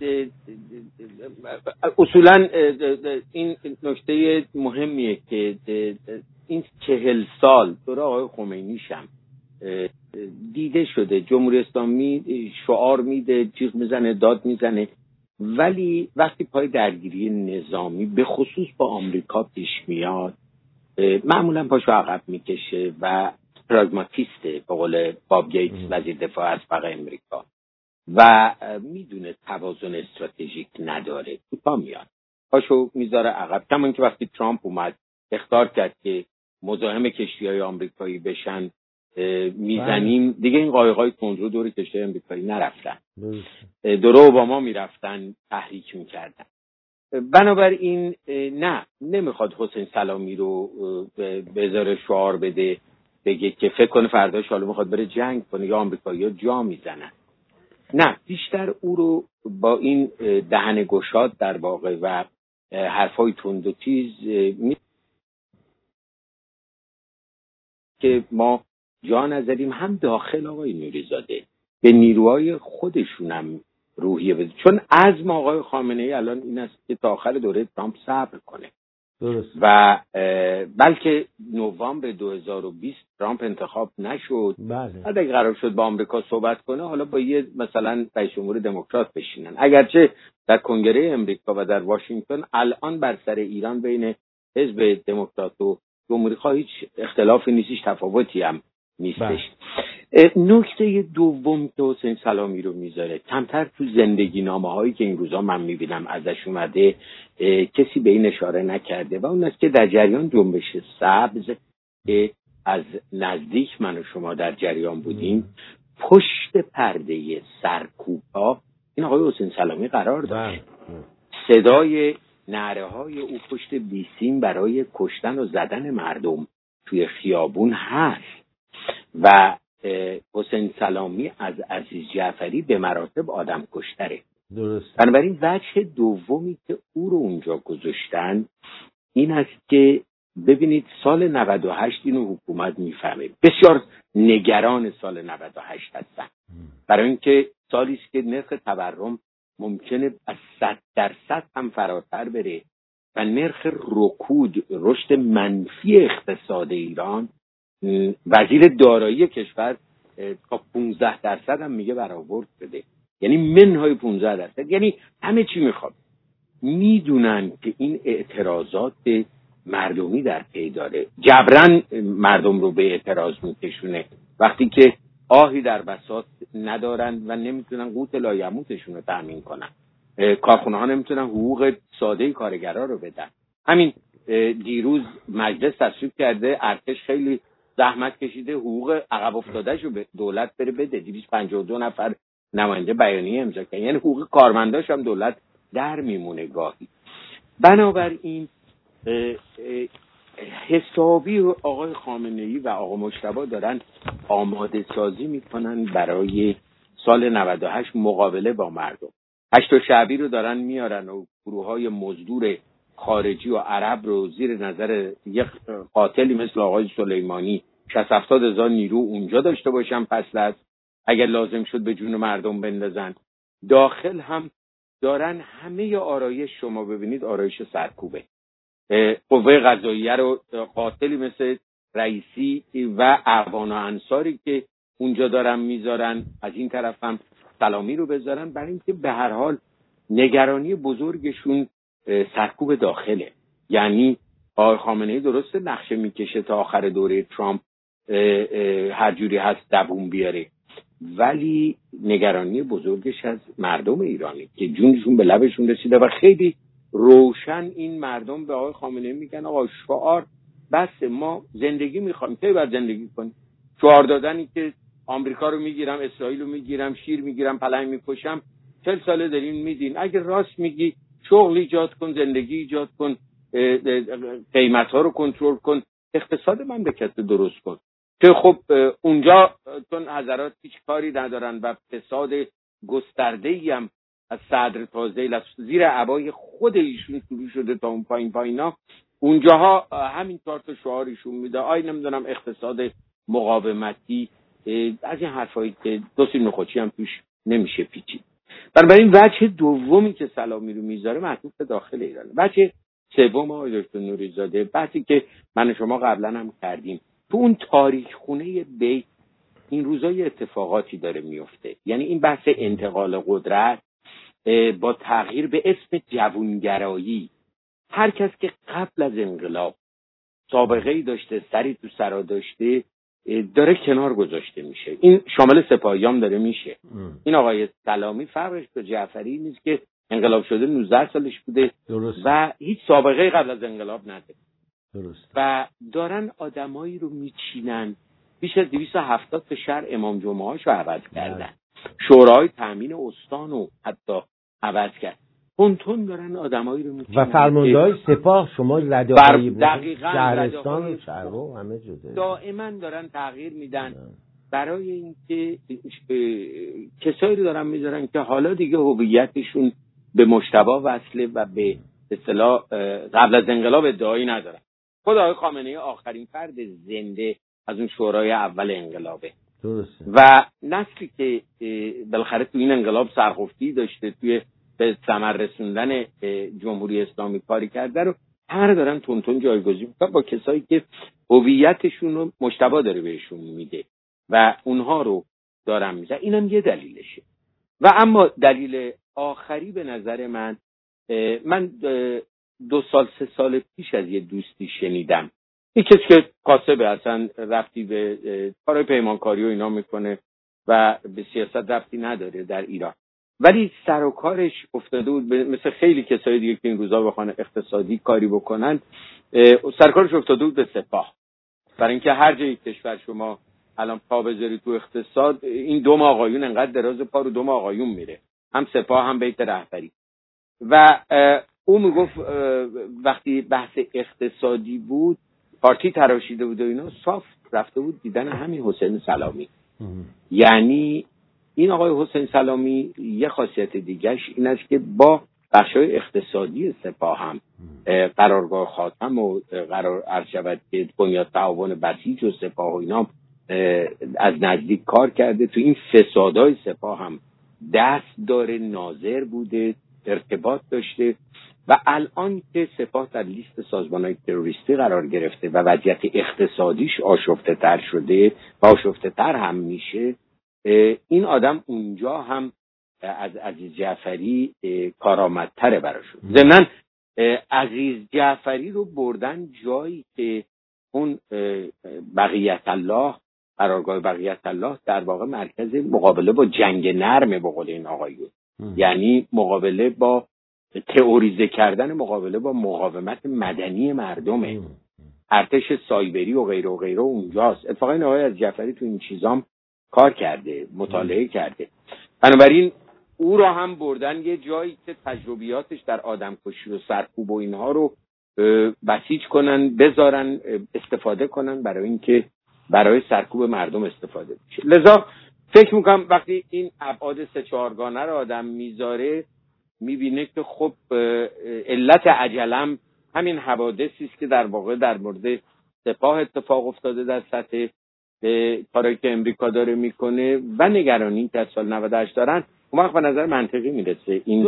Speaker 5: اصولا این نکته مهمیه که این 40 سال دوره آقای خمینی شم دیده شده جمهوری اسلامی شعار میده، جیغ میزنه، داد میزنه، ولی وقتی پای درگیری نظامی به خصوص با آمریکا پیش میاد معمولا پاشو عقب میکشه و پراگماتیسته، به قول باب گیتس وزیر دفاع اسبق امریکا، و میدونه توازن استراتژیک نداره، کوتاه میاد پاشو میذاره عقب. کمان که وقتی ترامپ اومد اخطار کرد که مزاحم کشتی‌های آمریکایی بشن میزنیم، دیگه این قایق‌های تندرو دور کشتی آمریکایی نرفتن، دور اوباما میرفتن تحریک میکردن. بنابراین نه، نمیخواد حسین سلامی رو بذاره شعار بده، بگه که فکر کنه فردا شالو میخواد بره جنگ کنه یا آمریکایی‌ها جا میزنن. نه، بیشتر او رو با این دهن گشاد در واقع و حرفای تند و تیز که ما جا نذاریم هم داخل آقای نوری‌زاده به نیروهای خودشونم روحیه بده، چون عزم آقای خامنه‌ای الان این است که تا آخر دوره ترامپ صبر کنه. درست. و بلکه نوامبر 2020 ترامپ انتخاب نشد، بعد اگه قرار شد با آمریکا صحبت کنه حالا با یه مثلا رئیس جمهور دموکرات بشینن، اگرچه در کنگره امریکا و در واشنگتن الان بر سر ایران بین حزب دموکرات و جمهوری خواه هیچ اختلافی نیست، هیچ تفاوتی هم نیستش. نکته دوم که حسین سلامی رو میذاره کمتر تو زندگی نامه هایی که این روزا من میبینم ازش اومده کسی به این اشاره نکرده و اون است که در جریان جنبش سبز که از نزدیک من و شما در جریان بودیم، پشت پرده سرکوب‌ها این آقای حسین سلامی قرار داشت. صدای نعره های او پشت بیسیم برای کشتن و زدن مردم توی خیابون هست و حسین سلامی از عزیز جعفری به مراتب آدم کشتره. درست. بنابراین وجه دومی که او رو اونجا گذاشتن این است که ببینید سال 98 اینو حکومت میفهمه، بسیار نگران سال 98 هستن، برای اینکه سالی است که نرخ تورم ممکنه از 100% هم فراتر بره و نرخ رکود، رشد منفی اقتصاد ایران، وزیر دارایی کشور تا 15% هم میگه برآورد بده، یعنی منهای 15%، یعنی همه چی میخواد. میدونن که این اعتراضات مردمی در پی داره، جبران مردم رو به اعتراض میکشونه وقتی که آهی در بساط ندارن و نمیتونن قوت لایموتشون رو تامین کنن. کارخونه ها نمیتونن حقوق ساده کارگرها رو بدن. همین دیروز مجلس تصویب کرده ارتش خیلی زحمت کشیده حقوق عقب افتادهش رو به دولت بره بده، 252 نفر نماینده بیانیه امضا کردن، یعنی حقوق کارمنداش هم دولت در میمونه گاهی. بنابراین حسابی آقای خامنه‌ای و آقا مجتبی دارن آماده سازی میکنن برای سال 98 مقابله با مردم. 8 شعبی رو دارن میارن و گروه‌های مزدور خارجی و عرب رو زیر نظر یک قاتلی مثل آقای سلیمانی 60-70 هزار نیرو اونجا داشته باشن، پس اگر لازم شد به جون مردم بندازن. داخل هم دارن همه آرایش، شما ببینید آرایش سرکوبه، قوه قضاییه رو قاتلی مثل رئیسی و اعوان و انصاری که اونجا دارن میذارن، از این طرف هم سلامی رو بذارن، برای اینکه به هر حال نگرانی بزرگشون سرکوب داخله. یعنی آقای خامنه‌ای درسته نقشه میکشه تا آخر دوره ترامپ هر جوری هست دووم بیاره، ولی نگرانی بزرگش از مردم ایرانی که جونشون به لبشون رسیده و خیلی روشن این مردم به آقای خامنه‌ای میگن آقا شعار بس، ما زندگی میخوایم، کی باید زندگی کنیم؟ شعار دادنی که آمریکا رو میگیرم، اسرائیل رو میگیرم، شیر میگیرم، پلنگ میکشم، 40 ساله دارین میدین، اگه راست میگی شغل ایجاد کن، زندگی ایجاد کن، قیمت‌ها رو کنترل کن، اقتصاد مملکت رو درست کن. که خب اونجا چون حضرات هیچ کاری ندارن و فساد گسترده‌ای هم از صدر تازه زیر عبای خود ایشون شروع شده تا اون پایینا، اونجاها همین طور تا شعارشون میده آی نمیدونم اقتصاد مقاومتی، از این حرفایی که دو سیم نخوچی هم توش نمیشه پیچید. بنابراین وجه دومی که سلامی رو میذاره معطوف به داخل ایرانه. وجه سوم آقای دکتر نوری‌زاده، بحثی که من و شما قبلا هم کردیم، تو اون تاریخ خونه بیت این روزا یه اتفاقاتی داره میفته. یعنی این بحث انتقال قدرت با تغییر به اسم جوانگرایی، هر کس که قبل از انقلاب سابقه‌ای داشته، سری تو سرا داشته، داره کنار گذاشته میشه. این شامل سپاهیام داره میشه. این آقای سلامی فرقش با جعفری نیست که انقلاب شده 19 سالش بوده.
Speaker 4: درست.
Speaker 5: و هیچ سابقه قبل از انقلاب نداره.
Speaker 4: درست.
Speaker 5: و دارن آدمایی رو میچینن. بیش از 270 تا شهر امام جمعه هاشو عوض کردن. شورای تامین استان رو حتی عوض کرد. تون دارن آدمایی رو میچینن.
Speaker 4: و فرمانده‌های سپاه شما رده‌های
Speaker 5: دقیقاً
Speaker 4: شهرستان و شهرها همه جوده
Speaker 5: دائما دارن تغییر میدن برای اینکه کسایی رو دارن میذارن که حالا دیگه هویتشون به مجتبی وصله و به اصطلاح قبل از انقلاب ادعایی ندارن. خود آقای خامنه‌ای آخرین فرد زنده از اون شورای اول انقلابه.
Speaker 4: درسته.
Speaker 5: و نسلی که بالاخره تو این انقلاب سرخوفتی داشته، توی به ثمر رسوندن جمهوری اسلامی کاری کرده رو همه دارن تون جایگزین میکنن با کسایی که هویتشون رو مجتبی داره بهشون میده و اونها رو دارن میزن. اینم یه دلیلشه. و اما دلیل آخری به نظر من 2-3 سال پیش از یه دوستی شنیدم، این کسی که کاسبه، اصلا رفتی به کارهای پیمانکاری و اینا میکنه و به سیاست رفتی نداره در ایران، ولی سر و کارش افتاده بود مثل خیلی کسای دیگه که این روزا بخوان اقتصادی کاری بکنن، سر کارش افتاده بود به سپاه. برای اینکه هر جای کشور شما الان پا بذاری تو اقتصاد، این دو آقایون انقدر دراز پا رو دو آقایون میره، هم سپاه هم بیت رهبری. و او میگفت وقتی بحث اقتصادی بود پارتی تراشیده بود و اینا، صاف رفته بود دیدن همین حسین سلامی. یعنی این آقای حسین سلامی یه خاصیت دیگهش این است که با بخشای اقتصادی سپاه هم قرارگاه خاتم و قرار عرض شود که بنیاد تعاون بسیج و سپاه و اینا از نزدیک کار کرده، تو این فسادهای سپاه هم دست داره، ناظر بوده، ارتباط داشته. و الان که سپاه در لیست سازمان‌های تروریستی قرار گرفته و وضعیت اقتصادیش آشفته تر شده و آشفته تر هم میشه، این آدم اونجا هم از عزیز جعفری کارآمدتره براشون. ضمناً عزیز جعفری رو بردن جایی که اون بقیت الله، قرارگاه بقیت الله در واقع مرکز مقابله با جنگ نرم به قول این آقایون، یعنی مقابله با تئوریزه کردن مقابله با مقاومت مدنی مردمه، ارتش سایبری و غیره و غیره اونجاست. اتفاقا این آقای از جعفری تو این چیزام کار کرده، مطالعه کرده. بنابراین او را هم بردن یه جایی که تجربیاتش در آدمکشی و سرکوب و اینها رو بسیج کنن، بذارن استفاده کنن برای اینکه برای سرکوب مردم استفاده بشه. لذا فکر میکنم وقتی این ابعاد 3-4 گانه رو آدم میذاره میبینه که خب علت عجلم همین حوادثی است که در واقع در مورد سپاه اتفاق افتاده در سطح کاری که امریکا داره میکنه و نگرانی که از سال 98 دارن. اون وقت به نظر منطقی میرسه این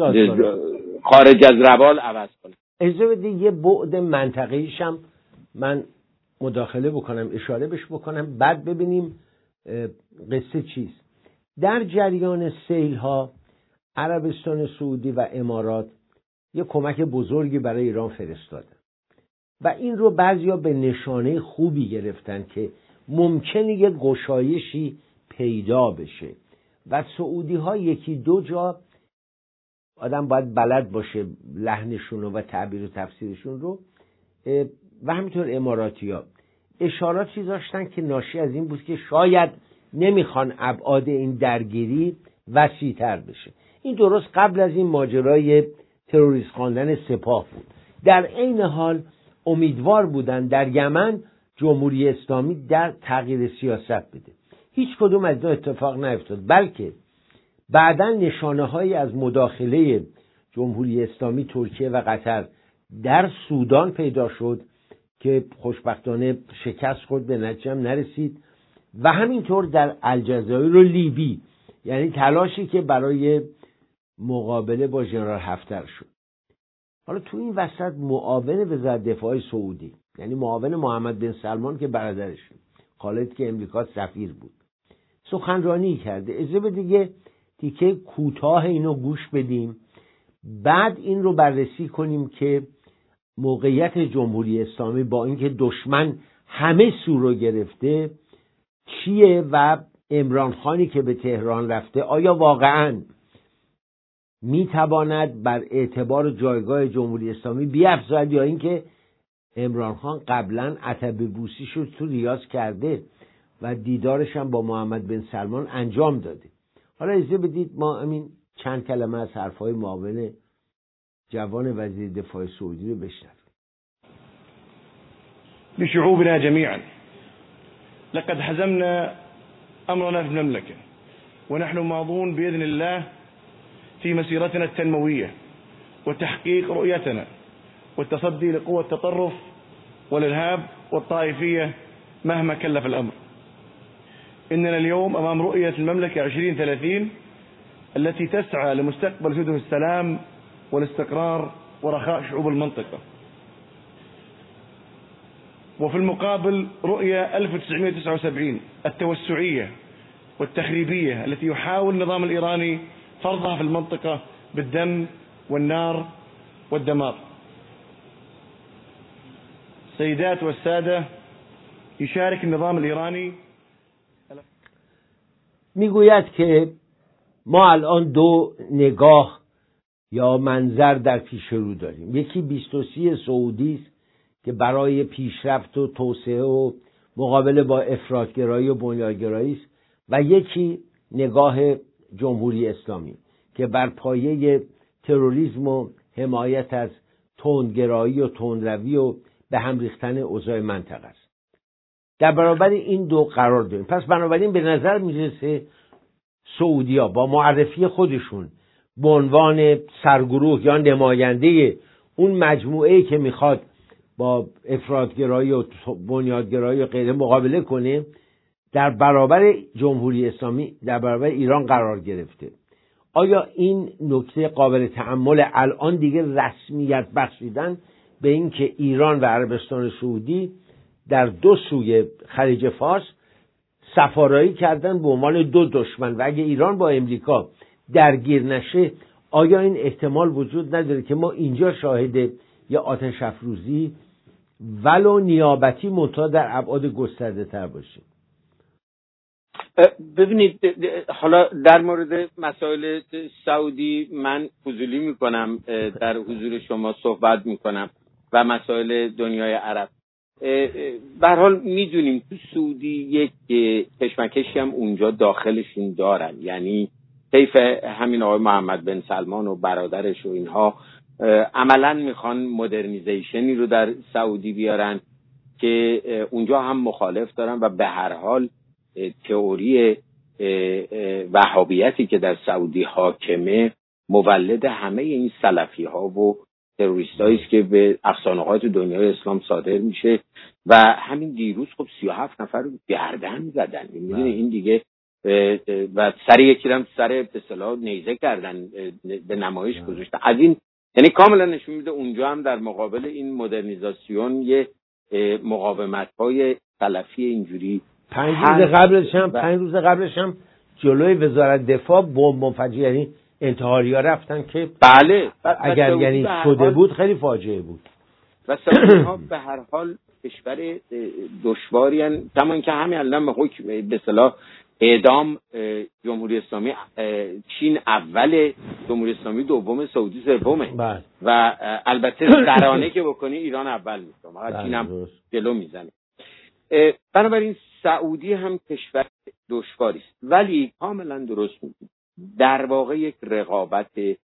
Speaker 5: خارج از روال عوض کنه.
Speaker 4: اجازه بدید یه بعد منطقیش هم من مداخله بکنم، اشاره بهش بکنم، بعد ببینیم قصه چیست. در جریان سیل ها عربستان سعودی و امارات یه کمک بزرگی برای ایران فرستادن و این رو بعضیا به نشانه خوبی گرفتن که ممکنه یه گشایشی پیدا بشه و سعودی ها 1-2 جا، آدم باید بلد باشه لحنشون و تعبیر و تفسیرشون رو، و همینطور اماراتی ها اشاراتی داشتن که ناشی از این بود که شاید نمیخوان ابعاد این درگیری وسیع‌تر بشه. این درست قبل از این ماجرای تروریست خواندن سپاه بود. در عین حال امیدوار بودن در یمن جمهوری اسلامی در تغییر سیاست بده. هیچ کدوم از اینا اتفاق نیفتاد، بلکه بعداً نشانه‌هایی از مداخله جمهوری اسلامی ترکیه و قطر در سودان پیدا شد که خوشبختانه شکست خورد، به نتیجه هم نرسید، و همینطور در الجزایر و لیبی، یعنی تلاشی که برای مقابله با ژنرال هفتر شد. حالا تو این وسط معاون وزارت دفاع سعودی، یعنی معاون محمد بن سلمان که برادرش خالد که امریکا سفیر بود، سخنرانی کرده. اجازه دیگه تیکه کوتاه اینو گوش بدیم، بعد این رو بررسی کنیم که موقعیت جمهوری اسلامی با اینکه دشمن همه سو رو گرفته چیه و عمران خانی که به تهران رفته آیا واقعاً میتواند بر اعتبار جایگاه جمهوری اسلامی بیفزاید یا اینکه عمران خان قبلا عتبه بوسی شد تو ریاض کرده و دیدارش هم با محمد بن سلمان انجام داده. حالا اجازه بدید ما همین چند کلمه از حرفهای معاون جوان وزیر دفاع سعودی رو بشنویم.
Speaker 7: لشعوبنا جميعا لقد حزمنا أمرنا في المملكة ونحن ماضون بإذن الله في مسيرتنا التنموية وتحقيق رؤيتنا والتصدي لقوى التطرف والإرهاب والطائفية مهما كلف الأمر. إننا اليوم أمام رؤية المملكة 2030 التي تسعى لمستقبل جدوى السلام والاستقرار ورخاء شعوب المنطقة. وفي المقابل رؤية 1979 التوسعية والتخريبية التي يحاول النظام الإيراني فرضها في المنطقة بالدم والنار والدمار. سيدات والسادة، يشارك النظام الإيراني.
Speaker 4: میگوید که ما الان دو نگاه یا منظر در پیش رو داریم. یکی 23 سعودی است که برای پیشرفت و توسعه و مقابله با افراطگرایی و بنیادگرایی است، و یکی نگاه جمهوری اسلامی که بر پایه تروریسم و حمایت از تندگرایی و تندروی و به هم ریختن اوضاع منطقه است. در برابر این دو قرار داریم. پس بنابراین به نظر میرسه سعودی‌ها با معرفی خودشون به عنوان سرگروه یا نماینده اون مجموعه‌ای که میخواد با افراطگرایی و بنیادگرایی و غیره مقابله کنه، در برابر جمهوری اسلامی، در برابر ایران قرار گرفته. آیا این نکته قابل تأمل الان دیگه رسمیت بخشیدن به این که ایران و عربستان سعودی در دو سوی خلیج فارس سفارایی کردن به عنوان دو دشمن، و اگه ایران با امریکا درگیر نشه آیا این احتمال وجود نداره که ما اینجا شاهد یا آتش افروزی ولو نیابتی منتها در ابعاد گسترده تر باشیم؟
Speaker 5: ببینید، حالا در مورد مسائل سعودی من فضولی میکنم، در حضور شما صحبت میکنم و مسائل دنیای عرب. به هر حال میدونیم تو سعودی یک کشمکشی هم اونجا داخلشون دارن، یعنی طیف همین آقای محمد بن سلمان و برادرش و اینها عملا میخوان مدرنیزیشنی رو در سعودی بیارن که اونجا هم مخالف دارن و به هر حال تئوری وهابیتی که در سعودی حاکمه مولد همه این سلفی ها و تروریستایی است که به افسانه‌های دنیای اسلام صادر میشه و همین دیروز خب 37 نفر رو گردن زدن. میدونی این دیگه و سر یکی هم سر به اصطلاح نیزه کردن، به نمایش گذاشتن. از این یعنی کاملا نشون میده اونجا هم در مقابل این مدرنیزاسیون یه مقاومت‌های سلفی اینجوری
Speaker 4: 5 روز قبلش هم جلوی وزارت دفاع بمب منفجر، یعنی انتحاری‌ها رفتن که
Speaker 5: بله
Speaker 4: اگر یعنی شده بود خیلی فاجعه بود.
Speaker 5: و سعودی‌ها به هر حال کشور دشواری ان، کما اینکه همین الان به حکم به اصطلاح اعدام جمهوری اسلامی چین اول، جمهوری اسلامی دوم، سعودی سومه و البته سرانه که بکنی ایران اول میشه، فقط چین هم جلو میزنه. بنابراین سعودی هم کشور دشواری است، ولی کاملا درست میگید در واقع یک رقابت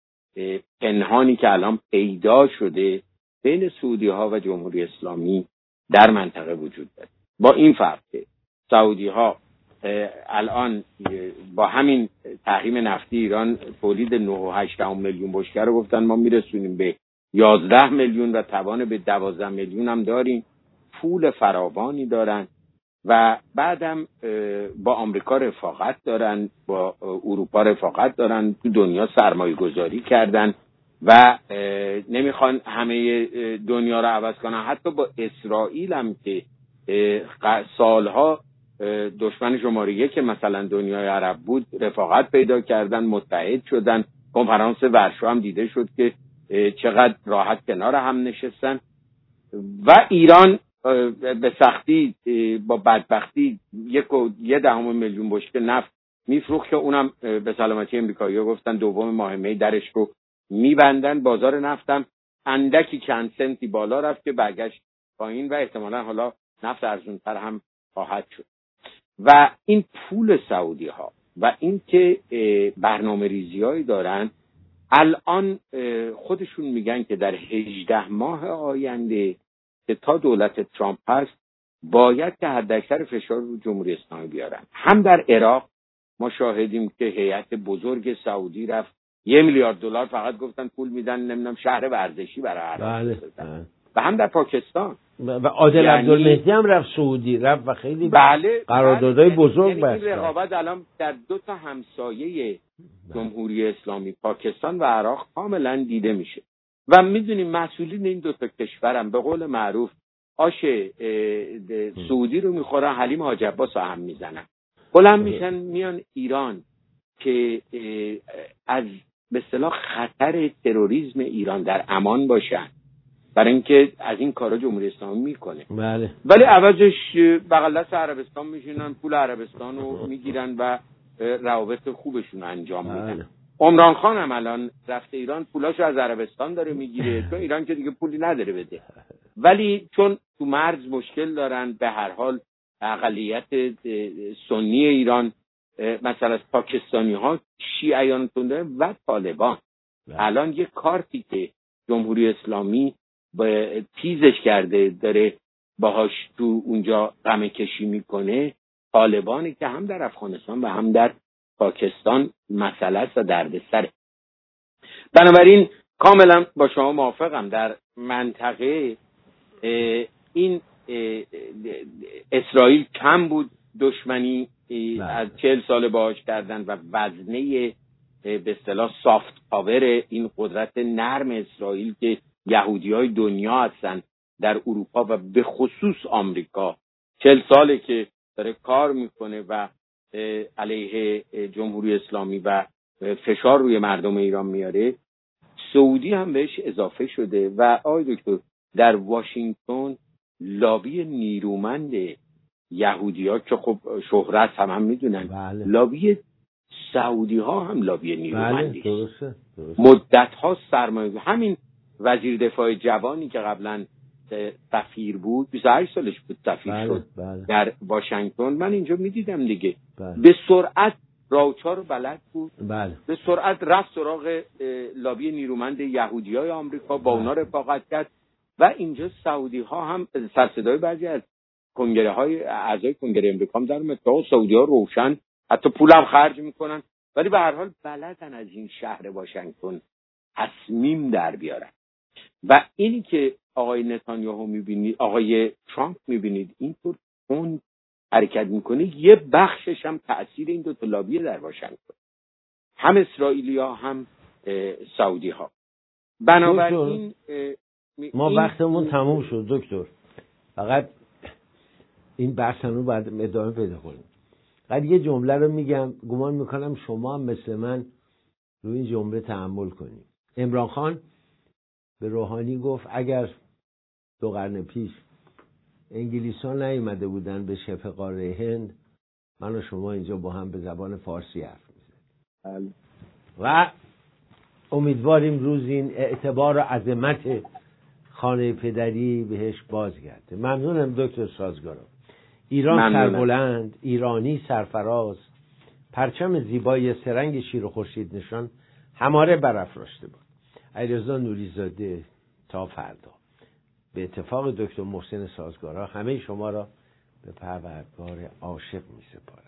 Speaker 5: پنهانی که الان پیدا شده بین سعودی ها و جمهوری اسلامی در منطقه وجود داره. با این فرق که سعودی ها الان با همین تحریم نفتی ایران تولید 9.8 میلیون بشکه رو گفتن ما میرسونیم به 11 میلیون و توان به 12 میلیون هم داریم، پول فراوانی دارن و بعدم با آمریکا رفاقت دارن، با اروپا رفاقت دارن، تو دنیا سرمایه گذاری کردن و نمیخوان همه دنیا رو عوض کنن. حتی با اسرائیل هم که سالها دشمن شماره یک که مثلا دنیای عرب بود رفاقت پیدا کردن، متحد شدن. کنفرانس ورشو هم دیده شد که چقدر راحت کنار هم نشستن و ایران به سختی با بدبختی 1.1 میلیون بشکه نفت میفروخت که اونم به سلامتی امریکایی‌ها گفتن دوم ماه می درش رو میبندن. بازار نفتم اندکی چند سنتی بالا رفت که برگشت پایین و احتمالاً حالا نفت ارزونتر هم خواهد شد. و این پول سعودی ها و این که برنامه ریزی هایی دارن، الان خودشون میگن که در 18 ماه آینده که تا دولت ترامپ هست باید که حداکثر فشار رو جمهوری اسلامی بیارن. هم در عراق ما شاهدیم که هیئت بزرگ سعودی رفت 1 میلیارد دلار فقط گفتن پول میدن نمیدونم شهر ورزشی برای عراق بسازن. و هم در پاکستان
Speaker 4: و عادل عبدالمهدی هم رفت سعودی رفت و خیلی قراردادهای بزرگ بست.
Speaker 5: این رقابت الان در دو تا همسایه جمهوری اسلامی پاکستان و عراق کاملا دیده میشه و میدونیم مسئولین این دو تا کشورم به قول معروف آش سعودی رو میخورن، حلیم حاج عباس هم میزنن، بلند میشن میان ایران که از به اصطلاح خطر تروریسم ایران در امان باشن، برای اینکه از این کارا جمهوری اسلامی میکنه.
Speaker 4: بله.
Speaker 5: ولی عوضش بغل دست عربستان میشینن، پول عربستان رو میگیرن و روابط خوبشون انجام میدن. بله. عمران خان هم الان رفته ایران، پولاشو از عربستان داره میگیره چون ایران که دیگه پولی نداره بده، ولی چون تو مرز مشکل دارن به هر حال اقلیت سنی ایران مثلا از پاکستانی ها شیعیان تنده و طالبان. الان یه کارتی که جمهوری اسلامی تیزش کرده داره باهاش تو اونجا غمه کشی میکنه، طالبانی که هم در افغانستان و هم در پاکستان مسئله است و دردسره. بنابراین کاملا با شما موافقم. در منطقه این اسرائیل کم بود دشمنی از 40 سال باهاش کردن و وزنه به اصطلاح سافت پاور این قدرت نرم اسرائیل که یهودیای دنیا هستن در اروپا و به خصوص آمریکا 40 ساله که داره کار میکنه و علیه جمهوری اسلامی و فشار روی مردم ایران میاره، سعودی هم بهش اضافه شده و آقای دکتر در واشنگتن لابی نیرومند یهودی‌ها که خب شهرت هم میدونن،
Speaker 4: بله.
Speaker 5: لابی سعودی ها هم لابی نیرومندی.
Speaker 4: بله درسته.
Speaker 5: مدت ها سرمایه، همین وزیر دفاع جوانی که قبلا سفیر بود 28 سالش بود سفیر شد در واشنگتن، من اینجا میدیدم دیگه. به سرعت راوچا رو بلد بود، به سرعت رفت سراغ لابی نیرومند یهودیای آمریکا، با اونا رفاقت کرد و اینجا سعودی ها هم سرصدای بعضی از کنگره های اعضای کنگره امریکا هم در متاع سعودی ها روشن، حتی پولم خرج میکنن، ولی به هر حال بلدن از این شهر واشنگتن تصمیم در بیارن. و اینی که آقای نتانیاهو میبینید، آقای ترامپ میبینید اینطور اون حرکت میکنه، یه بخشش هم تأثیر این دو تا لابی در واشنگتن، هم اسرائیلی ها هم سعودی ها. بنابراین
Speaker 4: ما بحثمون تموم شد دکتر، فقط این بحثمون باید ادامه پیدا کنیم. بعد یه جمله رو میگم، گمان میکنم شما هم مثل من روی این جمله تأمل کنید. عمران خان به روحانی گفت اگر 2 قرن پیش انگلیسان نیومده بودن به شبه قاره هند، من و شما اینجا با هم به زبان فارسی حرف میزنیم. و امیدواریم روز این اعتبار و عظمت خانه پدری بهش بازگرده. ممنونم دکتر سازگارا. ایران سربلند، ایرانی سرفراز، پرچم زیبای سرنگ شیر و خورشید نشان هماره برافراشته بود. علیرضا نوری‌زاده تا فردا. به اتفاق دکتر محسن سازگارا همه شما را به پروردگار عاشق می‌سپارم.